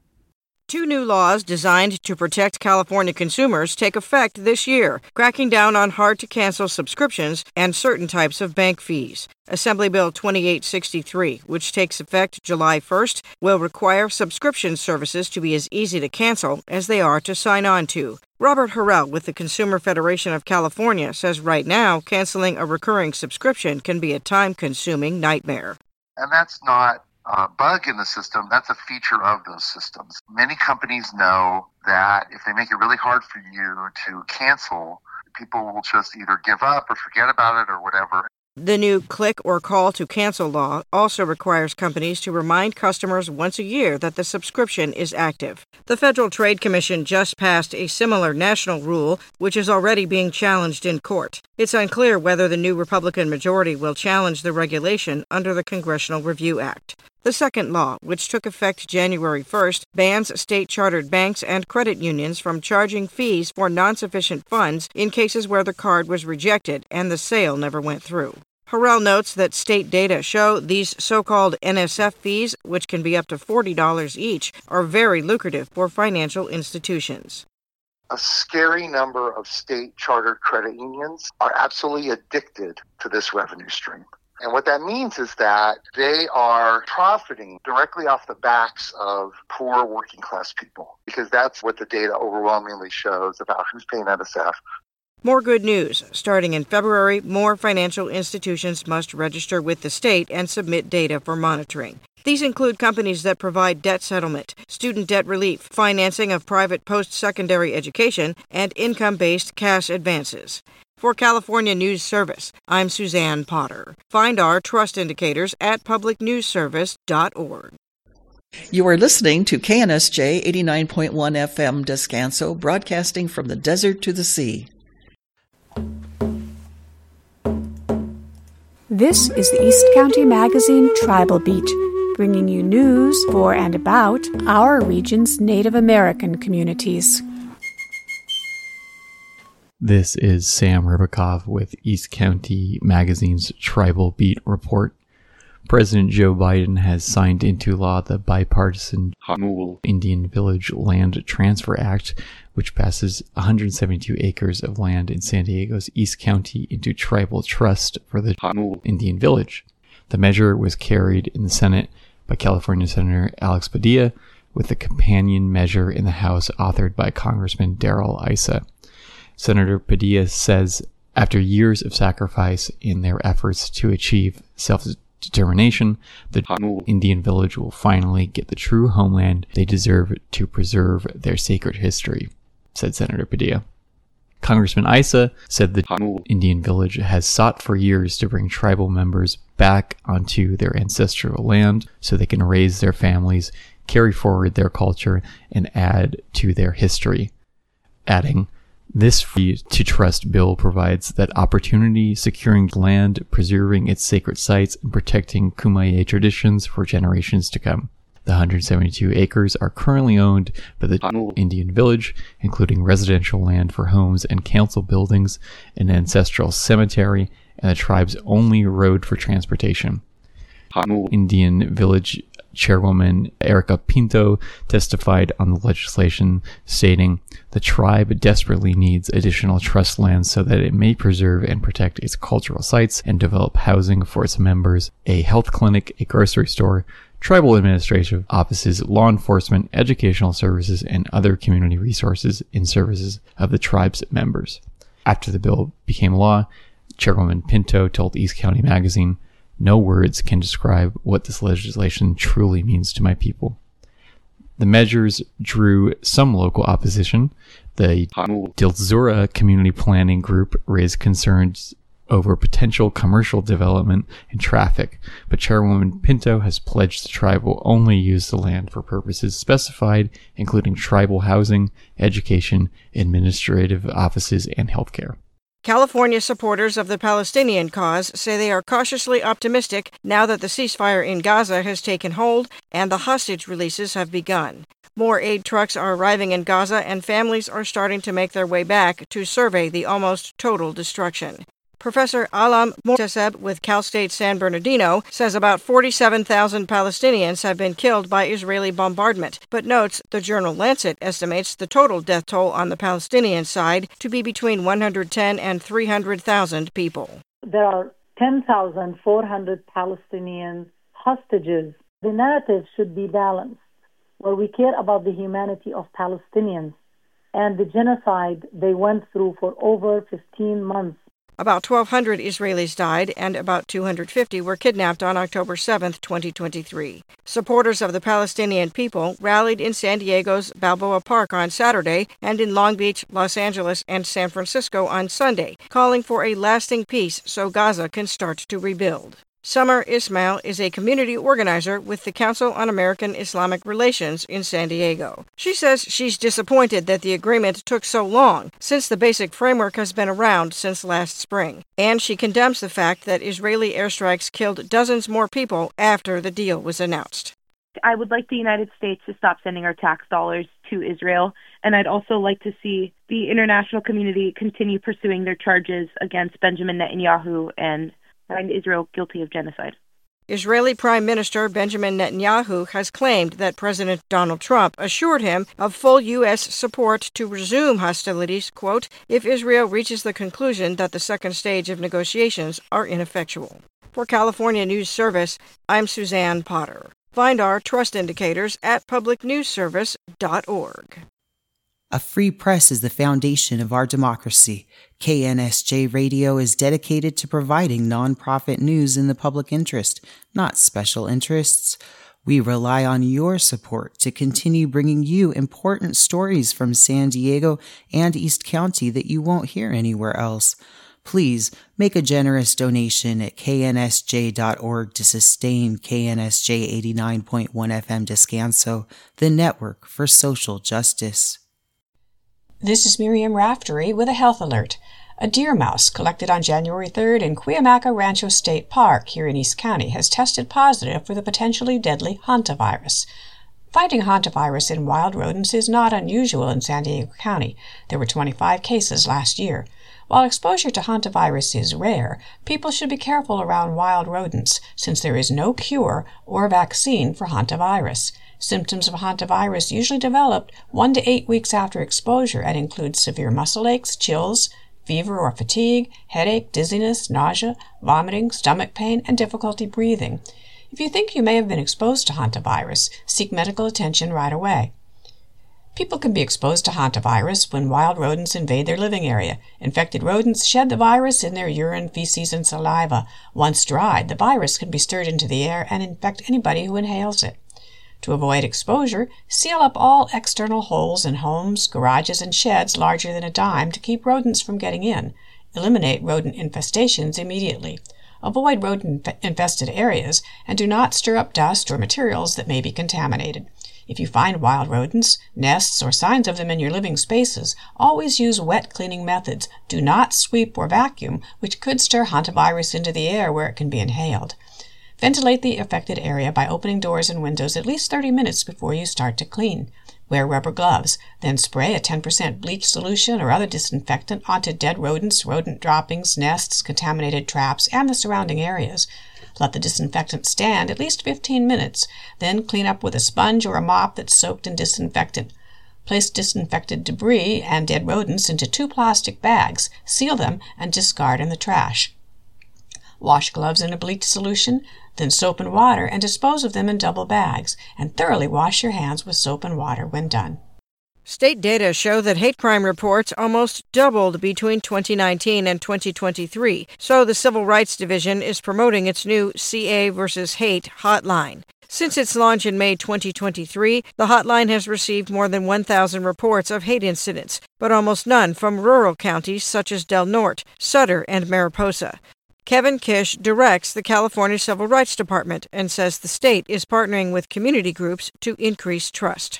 Two new laws designed to protect California consumers take effect this year, cracking down on hard-to-cancel subscriptions and certain types of bank fees. Assembly Bill twenty-eight sixty-three, which takes effect July first, will require subscription services to be as easy to cancel as they are to sign on to. Robert Harrell with the Consumer Federation of California says right now, canceling a recurring subscription can be a time-consuming nightmare. And that's not a bug in the system, that's a feature of those systems. Many companies know that if they make it really hard for you to cancel, people will just either give up or forget about it or whatever. The new click or call to cancel law also requires companies to remind customers once a year that the subscription is active. The Federal Trade Commission just passed a similar national rule, which is already being challenged in court. It's unclear whether the new Republican majority will challenge the regulation under the Congressional Review Act. The second law, which took effect January first, bans state-chartered banks and credit unions from charging fees for non-sufficient funds in cases where the card was rejected and the sale never went through. Harrell notes that state data show these so-called N S F fees, which can be up to forty dollars each, are very lucrative for financial institutions. A scary number of state-chartered credit unions are absolutely addicted to this revenue stream. And what that means is that they are profiting directly off the backs of poor working-class people, because that's what the data overwhelmingly shows about who's paying N S F. More good news. Starting in February, more financial institutions must register with the state and submit data for monitoring. These include companies that provide debt settlement, student debt relief, financing of private post-secondary education, and income-based cash advances. For California News Service, I'm Suzanne Potter. Find our trust indicators at public news service dot org. You are listening to K N S J eighty-nine point one F M Descanso, broadcasting from the desert to the sea. This is the East County Magazine Tribal Beat, bringing you news for and about our region's Native American communities. This is Sam Ribakov with East County Magazine's Tribal Beat Report. President Joe Biden has signed into law the bipartisan Hamul Indian Village Land Transfer Act, which passes one hundred seventy-two acres of land in San Diego's East County into tribal trust for the Hamul Indian Village. The measure was carried in the Senate by California Senator Alex Padilla, with a companion measure in the House authored by Congressman Darrell Issa. Senator Padilla says after years of sacrifice in their efforts to achieve self-determination, the Hamul Indian Village will finally get the true homeland they deserve to preserve their sacred history, said Senator Padilla. Congressman Issa said the Hamul Indian Village has sought for years to bring tribal members back onto their ancestral land so they can raise their families, carry forward their culture, and add to their history, adding, "This free to trust bill provides that opportunity, securing land, preserving its sacred sites, and protecting Kumeyaay traditions for generations to come." The one hundred seventy-two acres are currently owned by the Hamul Indian Village, including residential land for homes and council buildings, an ancestral cemetery, and the tribe's only road for transportation. Hamul Indian Village Chairwoman Erica Pinto testified on the legislation, stating, "The tribe desperately needs additional trust lands so that it may preserve and protect its cultural sites and develop housing for its members, a health clinic, a grocery store, tribal administrative offices, law enforcement, educational services, and other community resources in services of the tribe's members." After the bill became law, Chairwoman Pinto told East County Magazine, "No words can describe what this legislation truly means to my people." The measures drew some local opposition. The Dilzura Community Planning Group raised concerns over potential commercial development and traffic, but Chairwoman Pinto has pledged the tribe will only use the land for purposes specified, including tribal housing, education, administrative offices, and healthcare. California supporters of the Palestinian cause say they are cautiously optimistic now that the ceasefire in Gaza has taken hold and the hostage releases have begun. More aid trucks are arriving in Gaza and families are starting to make their way back to survey the almost total destruction. Professor Alam Mortaseb with Cal State San Bernardino says about forty-seven thousand Palestinians have been killed by Israeli bombardment, but notes the journal Lancet estimates the total death toll on the Palestinian side to be between one hundred ten and three hundred thousand people. There are ten thousand four hundred Palestinian hostages. The narrative should be balanced, where we care about the humanity of Palestinians and the genocide they went through for over fifteen months. About twelve hundred Israelis died and about two hundred fifty were kidnapped on October seventh, twenty twenty-three. Supporters of the Palestinian people rallied in San Diego's Balboa Park on Saturday and in Long Beach, Los Angeles, and San Francisco on Sunday, calling for a lasting peace so Gaza can start to rebuild. Summer Ismail is a community organizer with the Council on American Islamic Relations in San Diego. She says she's disappointed that the agreement took so long, since the basic framework has been around since last spring. And she condemns the fact that Israeli airstrikes killed dozens more people after the deal was announced. I would like the United States to stop sending our tax dollars to Israel, and I'd also like to see the international community continue pursuing their charges against Benjamin Netanyahu and find Israel guilty of genocide. Israeli Prime Minister Benjamin Netanyahu has claimed that President Donald Trump assured him of full U S support to resume hostilities, quote, if Israel reaches the conclusion that the second stage of negotiations are ineffectual. For California News Service, I'm Suzanne Potter. Find our trust indicators at public news service dot org. A free press is the foundation of our democracy. K N S J Radio is dedicated to providing nonprofit news in the public interest, not special interests. We rely on your support to continue bringing you important stories from San Diego and East County that you won't hear anywhere else. Please make a generous donation at K N S J dot org to sustain K N S J eighty-nine point one F M Descanso, the network for social justice. This is Miriam Raftery with a health alert. A deer mouse collected on January third in Cuyamaca Rancho State Park here in East County has tested positive for the potentially deadly hantavirus. Finding hantavirus in wild rodents is not unusual in San Diego County. There were twenty-five cases last year. While exposure to hantavirus is rare, people should be careful around wild rodents since there is no cure or vaccine for hantavirus. Symptoms of hantavirus usually develop one to eight weeks after exposure and include severe muscle aches, chills, fever or fatigue, headache, dizziness, nausea, vomiting, stomach pain, and difficulty breathing. If you think you may have been exposed to hantavirus, seek medical attention right away. People can be exposed to hantavirus when wild rodents invade their living area. Infected rodents shed the virus in their urine, feces, and saliva. Once dried, the virus can be stirred into the air and infect anybody who inhales it. To avoid exposure, seal up all external holes in homes, garages, and sheds larger than a dime to keep rodents from getting in. Eliminate rodent infestations immediately. Avoid rodent-infested areas, and do not stir up dust or materials that may be contaminated. If you find wild rodents, nests, or signs of them in your living spaces, always use wet cleaning methods. Do not sweep or vacuum, which could stir hantavirus into the air where it can be inhaled. Ventilate the affected area by opening doors and windows at least thirty minutes before you start to clean. Wear rubber gloves, then spray a ten percent bleach solution or other disinfectant onto dead rodents, rodent droppings, nests, contaminated traps, and the surrounding areas. Let the disinfectant stand at least fifteen minutes, then clean up with a sponge or a mop that's soaked in disinfectant. Place disinfected debris and dead rodents into two plastic bags, seal them, and discard in the trash. Wash gloves in a bleach solution, then soap and water, and dispose of them in double bags, and thoroughly wash your hands with soap and water when done. State data show that hate crime reports almost doubled between twenty nineteen and twenty twenty-three, so the Civil Rights Division is promoting its new C A versus Hate hotline. Since its launch in May twenty twenty-three, the hotline has received more than one thousand reports of hate incidents, but almost none from rural counties such as Del Norte, Sutter, and Mariposa. Kevin Kish directs the California Civil Rights Department and says the state is partnering with community groups to increase trust.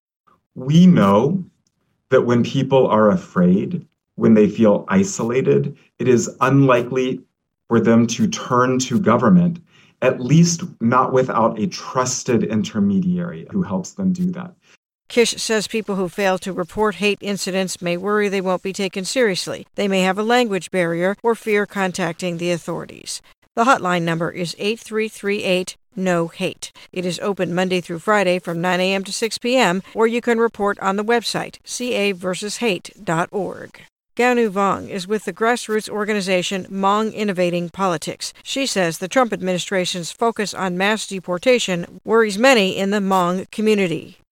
We know that when people are afraid, when they feel isolated, it is unlikely for them to turn to government, at least not without a trusted intermediary who helps them do that. Kish says people who fail to report hate incidents may worry they won't be taken seriously. They may have a language barrier or fear contacting the authorities. The hotline number is eight three three eight, N O hate. It is open Monday through Friday from nine a.m. to six p.m., or you can report on the website, c a versus hate dot org. Gaonu Vong is with the grassroots organization Hmong Innovating Politics. She says the Trump administration's focus on mass deportation worries many in the Hmong community.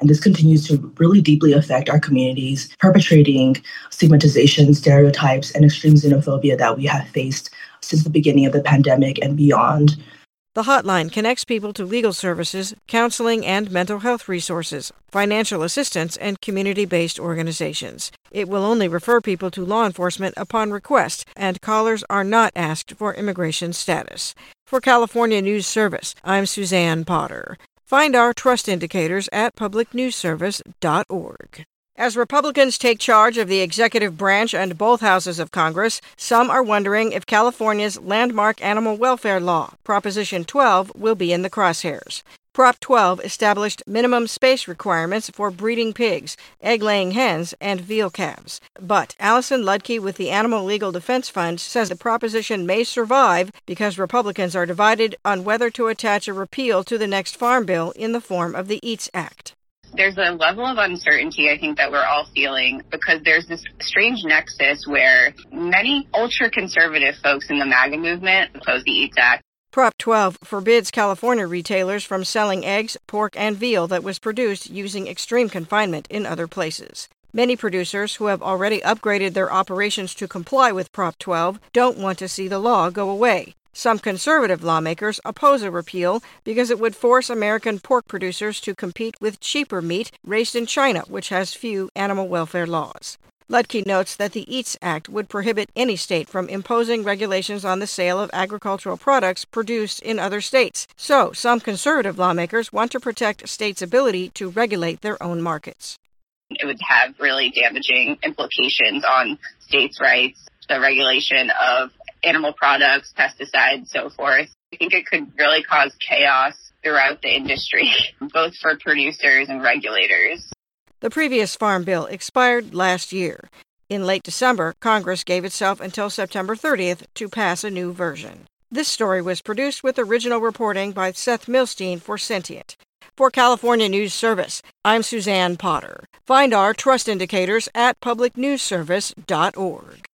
And this continues to really deeply affect our communities, perpetrating stigmatization, stereotypes, and extreme xenophobia that we have faced since the beginning of the pandemic and beyond. The hotline connects people to legal services, counseling and mental health resources, financial assistance, and community-based organizations. It will only refer people to law enforcement upon request, and callers are not asked for immigration status. For California News Service, I'm Suzanne Potter. Find our trust indicators at public news service dot org. As Republicans take charge of the executive branch and both houses of Congress, some are wondering if California's landmark animal welfare law, Proposition twelve, will be in the crosshairs. Prop twelve established minimum space requirements for breeding pigs, egg-laying hens, and veal calves. But Allison Ludke with the Animal Legal Defense Fund says the proposition may survive because Republicans are divided on whether to attach a repeal to the next farm bill in the form of the EATS Act. There's a level of uncertainty, I think, that we're all feeling because there's this strange nexus where many ultra-conservative folks in the MAGA movement oppose the EATS Act. Prop twelve forbids California retailers from selling eggs, pork, and veal that was produced using extreme confinement in other places. Many producers who have already upgraded their operations to comply with Prop twelve don't want to see the law go away. Some conservative lawmakers oppose a repeal because it would force American pork producers to compete with cheaper meat raised in China, which has few animal welfare laws. Ludke notes that the EATS Act would prohibit any state from imposing regulations on the sale of agricultural products produced in other states. So, some conservative lawmakers want to protect states' ability to regulate their own markets. It would have really damaging implications on states' rights, the regulation of animal products, pesticides, so forth. I think it could really cause chaos throughout the industry, both for producers and regulators. The previous farm bill expired last year. In late December, Congress gave itself until September thirtieth to pass a new version. This story was produced with original reporting by Seth Milstein for Sentient. For California News Service, I'm Suzanne Potter. Find our trust indicators at public news service dot org.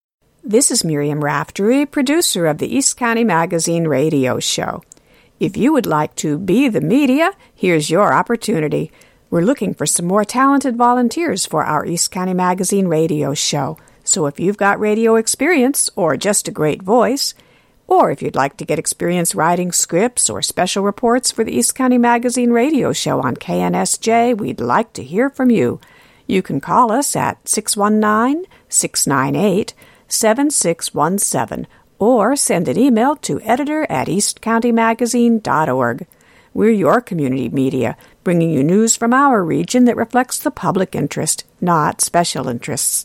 This is Miriam Raftery, producer of the East County Magazine radio show. If you would like to be the media, here's your opportunity. We're looking for some more talented volunteers for our East County Magazine radio show. So if you've got radio experience or just a great voice, or if you'd like to get experience writing scripts or special reports for the East County Magazine radio show on K N S J, we'd like to hear from you. You can call us at six one nine, six nine eight, seven six one seven or send an email to editor at east county magazine dot org. We're your community media, bringing you news from our region that reflects the public interest, not special interests.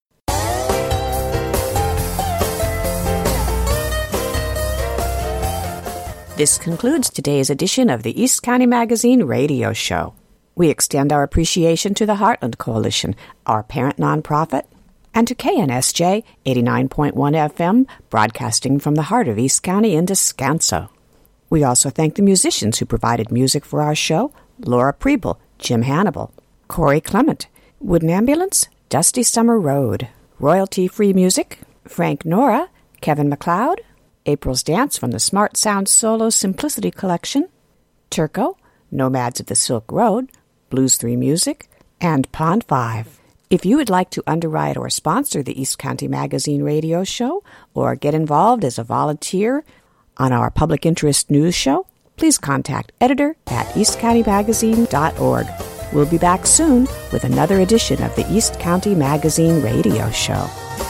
This concludes today's edition of the East County Magazine radio show. We extend our appreciation to the Heartland Coalition, our parent nonprofit, and to K N S J eighty-nine point one F M, broadcasting from the heart of East County in Descanso. We also thank the musicians who provided music for our show: Laura Preble, Jim Hannibal, Corey Clement, Wooden Ambulance, Dusty Summer Road, royalty-free music, Frank Nora, Kevin MacLeod, April's Dance from the Smart Sound Solo Simplicity Collection, Turco, Nomads of the Silk Road, Blues three Music, and Pond five. If you would like to underwrite or sponsor the East County Magazine radio show or get involved as a volunteer on our public interest news show, please contact editor at east county magazine dot org. We'll be back soon with another edition of the East County Magazine radio show.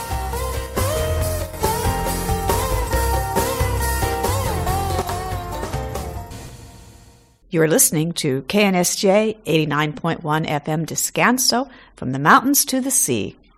You're listening to K N S J eighty-nine point one F M Descanso, from the mountains to the sea.